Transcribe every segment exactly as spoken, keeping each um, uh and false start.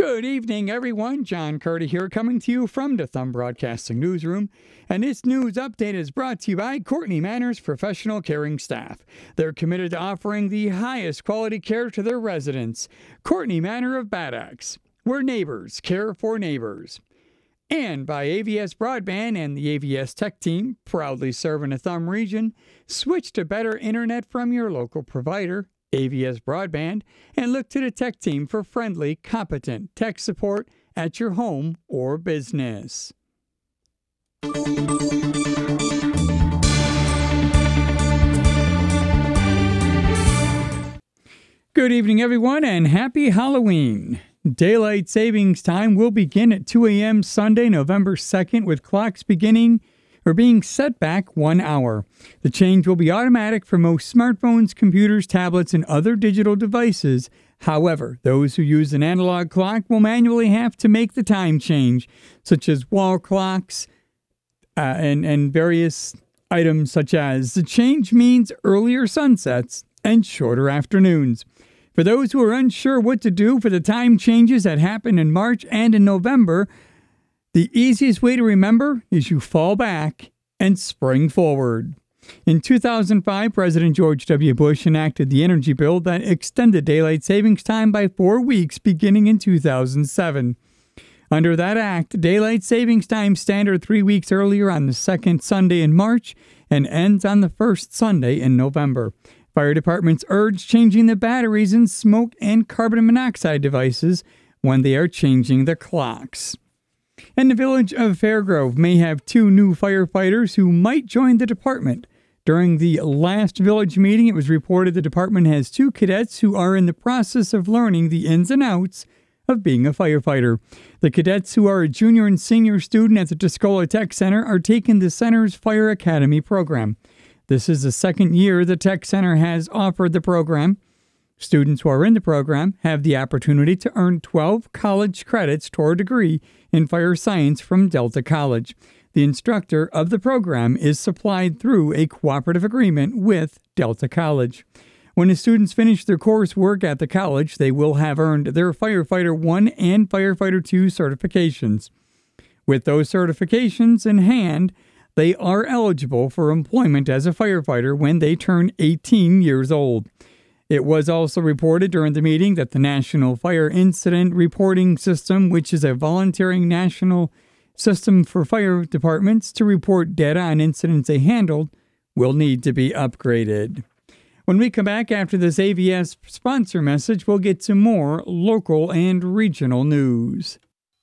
Good evening, everyone. John Curdy here, coming to you from the Thumb Broadcasting Newsroom. And this news update is brought to you by Courtney Manor's professional caring staff. They're committed to offering the highest quality care to their residents. Courtney Manor of Bad Axe, where neighbors care for neighbors. And by A V S Broadband and the A V S Tech Team, proudly serving the Thumb region. Switch to better internet from your local provider, A V S Broadband, and look to the Tech Team for friendly, competent tech support at your home or business. Good evening, everyone, and happy Halloween. Daylight savings time will begin at two a.m. Sunday, November second, with clocks beginning or being set back one hour. The change will be automatic for most smartphones, computers, tablets, and other digital devices. However, those who use an analog clock will manually have to make the time change, such as wall clocks uh, and, and various items such as the change means earlier sunsets and shorter afternoons. For those who are unsure what to do for the time changes that happen in March and in November, the easiest way to remember is you fall back and spring forward. In two thousand five, President George W. Bush enacted the energy bill that extended daylight savings time by four weeks beginning in two thousand seven. Under that act, daylight savings time started three weeks earlier on the second Sunday in March and ends on the first Sunday in November. Fire departments urge changing the batteries in smoke and carbon monoxide devices when they are changing the clocks. And the village of Fairgrove may have two new firefighters who might join the department. During the last village meeting, it was reported the department has two cadets who are in the process of learning the ins and outs of being a firefighter. The cadets, who are a junior and senior student at the Tuscola Tech Center, are taking the center's Fire Academy program. This is the second year the Tech Center has offered the program. Students who are in the program have the opportunity to earn twelve college credits toward a degree in fire science from Delta College. The instructor of the program is supplied through a cooperative agreement with Delta College. When the students finish their coursework at the college, they will have earned their Firefighter one and Firefighter two certifications. With those certifications in hand, they are eligible for employment as a firefighter when they turn eighteen years old. It was also reported during the meeting that the National Fire Incident Reporting System, which is a voluntary national system for fire departments to report data on incidents they handled, will need to be upgraded. When we come back after this A V S sponsor message, we'll get to more local and regional news.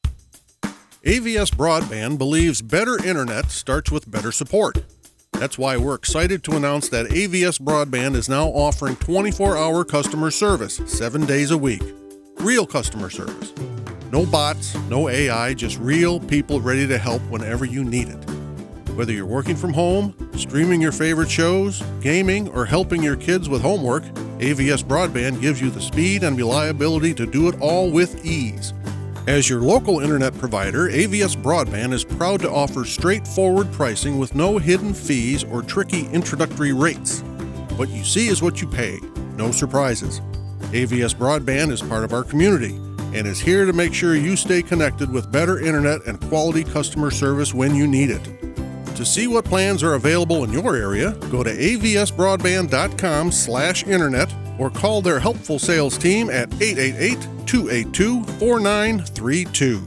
A V S Broadband believes better internet starts with better support. That's why we're excited to announce that A V S Broadband is now offering twenty-four hour customer service, seven days a week. Real customer service. No bots, no A I, just real people ready to help whenever you need it. Whether you're working from home, streaming your favorite shows, gaming, or helping your kids with homework, A V S Broadband gives you the speed and reliability to do it all with ease. As your local internet provider, A V S Broadband is proud to offer straightforward pricing with no hidden fees or tricky introductory rates. What you see is what you pay. No surprises. A V S Broadband is part of our community and is here to make sure you stay connected with better internet and quality customer service when you need it. To see what plans are available in your area, go to avsbroadband.com slash internet or call their helpful sales team at eight eight eight, two eight two, four nine three two.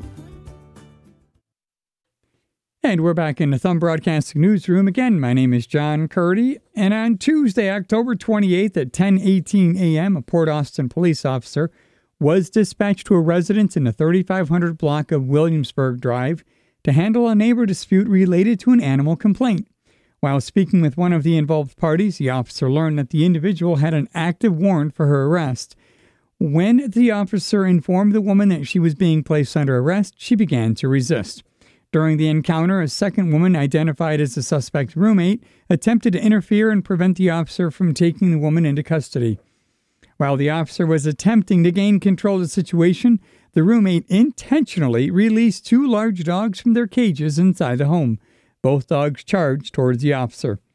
And we're back in the Thumb Broadcasting Newsroom. Again, my name is John Curdy, and on Tuesday, October twenty-eighth at ten eighteen a.m., a Port Austin police officer was dispatched to a residence in the thirty-five hundred block of Williamsburg Drive to handle a neighbor dispute related to an animal complaint. While speaking with one of the involved parties, the officer learned that the individual had an active warrant for her arrest. When the officer informed the woman that she was being placed under arrest, she began to resist. During the encounter, a second woman, identified as the suspect's roommate, attempted to interfere and prevent the officer from taking the woman into custody. While the officer was attempting to gain control of the situation, the roommate intentionally released two large dogs from their cages inside the home. Both dogs charged towards the officer.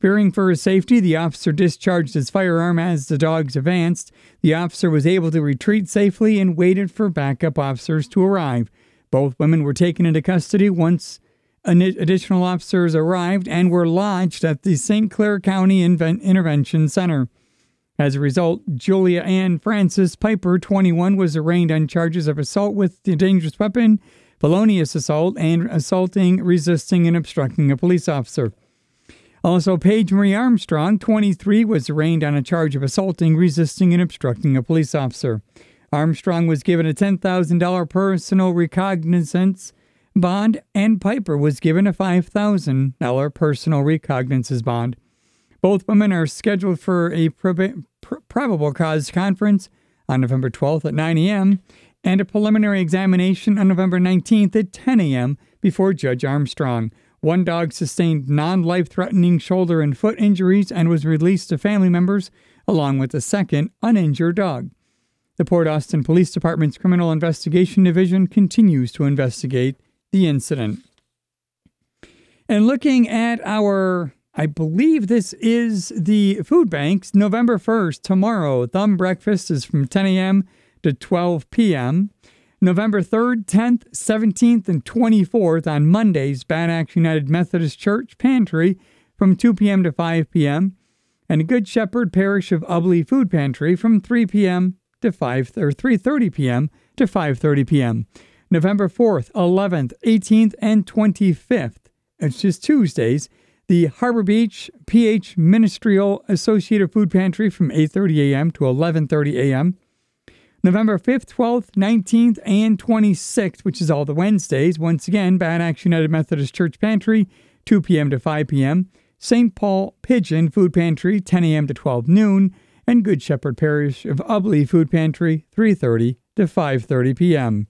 Fearing for his safety, the officer discharged his firearm as the dogs advanced. The officer was able to retreat safely and waited for backup officers to arrive. Both women were taken into custody once additional officers arrived and were lodged at the Saint Clair County Inven- Intervention Center. As a result, Julia Ann Francis Piper, twenty-one, was arraigned on charges of assault with a dangerous weapon, felonious assault, and assaulting, resisting, and obstructing a police officer. Also, Paige Marie Armstrong, twenty-three, was arraigned on a charge of assaulting, resisting, and obstructing a police officer. Armstrong was given a ten thousand dollars personal recognizance bond, and Piper was given a five thousand dollars personal recognizance bond. Both women are scheduled for a prob- pr- probable cause conference on November twelfth at nine a.m. and a preliminary examination on November nineteenth at ten a.m. before Judge Armstrong. One dog sustained non-life-threatening shoulder and foot injuries and was released to family members, along with a second uninjured dog. The Port Austin Police Department's Criminal Investigation Division continues to investigate the incident. And looking at our, I believe this is the food banks, November first, tomorrow, Thumb Breakfast is from ten a.m. to twelve p.m., November third, tenth, seventeenth, and twenty-fourth on Mondays, Bad Axe United Methodist Church Pantry from two p.m. to five p.m. and Good Shepherd Parish of Ubly Food Pantry from three p.m. to five or three thirty p.m. to five thirty p.m. November fourth, eleventh, eighteenth, and twenty-fifth, it's just Tuesdays, the Harbor Beach P H Ministerial Associated Food Pantry from eight thirty a.m. to eleven thirty a.m. November fifth, twelfth, nineteenth, and twenty-sixth, which is all the Wednesdays. Once again, Bad Axe United Methodist Church Pantry, two p.m. to five p.m. Saint Paul Pigeon Food Pantry, ten a.m. to twelve noon. And Good Shepherd Parish of Ubly Food Pantry, three thirty to five thirty p.m.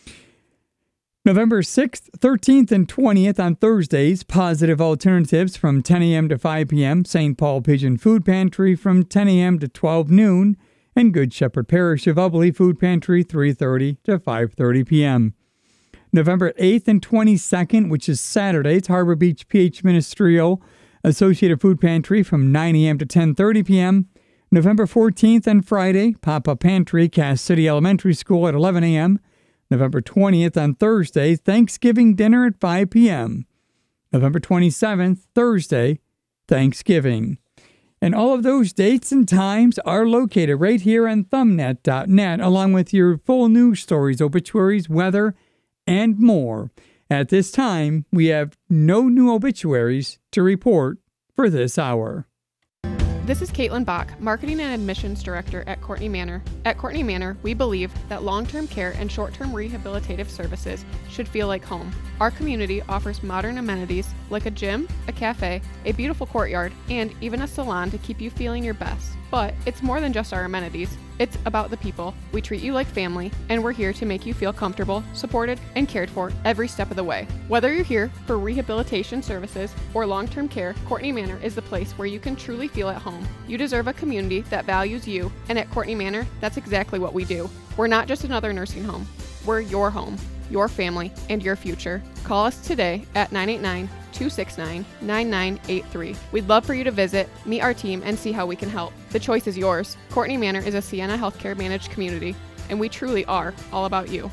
November sixth, thirteenth, and twentieth on Thursdays, Positive Alternatives from ten a.m. to five p.m. Saint Paul Pigeon Food Pantry from ten a.m. to twelve noon. And Good Shepherd Parish of Ubly Food Pantry, three thirty to five thirty p.m. November eighth and twenty-second, which is Saturday, it's Harbor Beach P H Ministerial Associated Food Pantry from nine a.m. to ten thirty p.m. November fourteenth and Friday, Pop-Up Pantry, Cass City Elementary School at eleven a.m. November twentieth on Thursday, Thanksgiving Dinner at five p.m. November twenty-seventh, Thursday, Thanksgiving. And all of those dates and times are located right here on thumbnet dot net, along with your full news stories, obituaries, weather, and more. At this time, we have no new obituaries to report for this hour. This is Caitlin Bach, Marketing and Admissions Director at Courtenay Manor. At Courtenay Manor, we believe that long-term care and short-term rehabilitative services should feel like home. Our community offers modern amenities like a gym, a cafe, a beautiful courtyard, and even a salon to keep you feeling your best. But it's more than just our amenities. It's about the people. We treat you like family, and we're here to make you feel comfortable, supported, and cared for every step of the way. Whether you're here for rehabilitation services or long-term care, Courtenay Manor is the place where you can truly feel at home. You deserve a community that values you, and at Courtenay Manor, that's exactly what we do. We're not just another nursing home. We're your home, your family, and your future. Call us today at nine eight nine, two six nine, nine nine eight three. We'd love for you to visit, meet our team, and see how we can help. The choice is yours. Courtenay Manor is a Sienna Healthcare managed community, and we truly are all about you.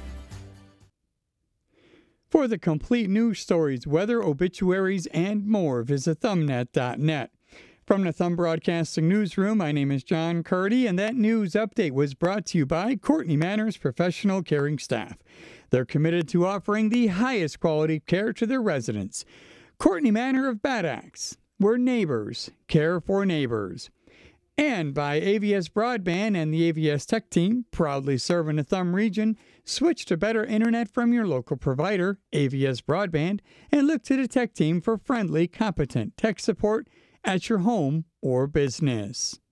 For the complete news stories, weather, obituaries, and more, visit thumbnet dot net. From the Thumb Broadcasting Newsroom, my name is John Curdy, and that news update was brought to you by Courtenay Manor's professional caring staff. They're committed to offering the highest quality care to their residents. Courtenay Manor of Bad Axe, where neighbors care for neighbors. And by A V S Broadband and the A V S Tech Team, proudly serving the Thumb region. Switch to better internet from your local provider, A V S Broadband, and look to the Tech Team for friendly, competent tech support at your home or business.